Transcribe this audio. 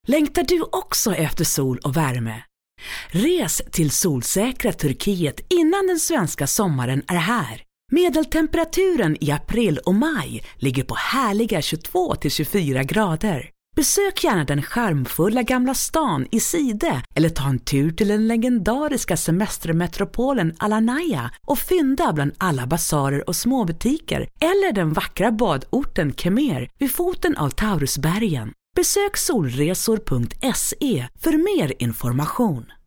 Längtar du också efter sol och värme? Res till solsäkra Turkiet innan den svenska sommaren är här. Medeltemperaturen i april och maj ligger på härliga 22-24 grader. Besök gärna den charmfulla Gamla stan i Side eller ta en tur till den legendariska semestermetropolen Alanya och fynda bland alla basarer och småbutiker eller den vackra badorten Kemer vid foten av Taurusbergen. Besök solresor.se för mer information.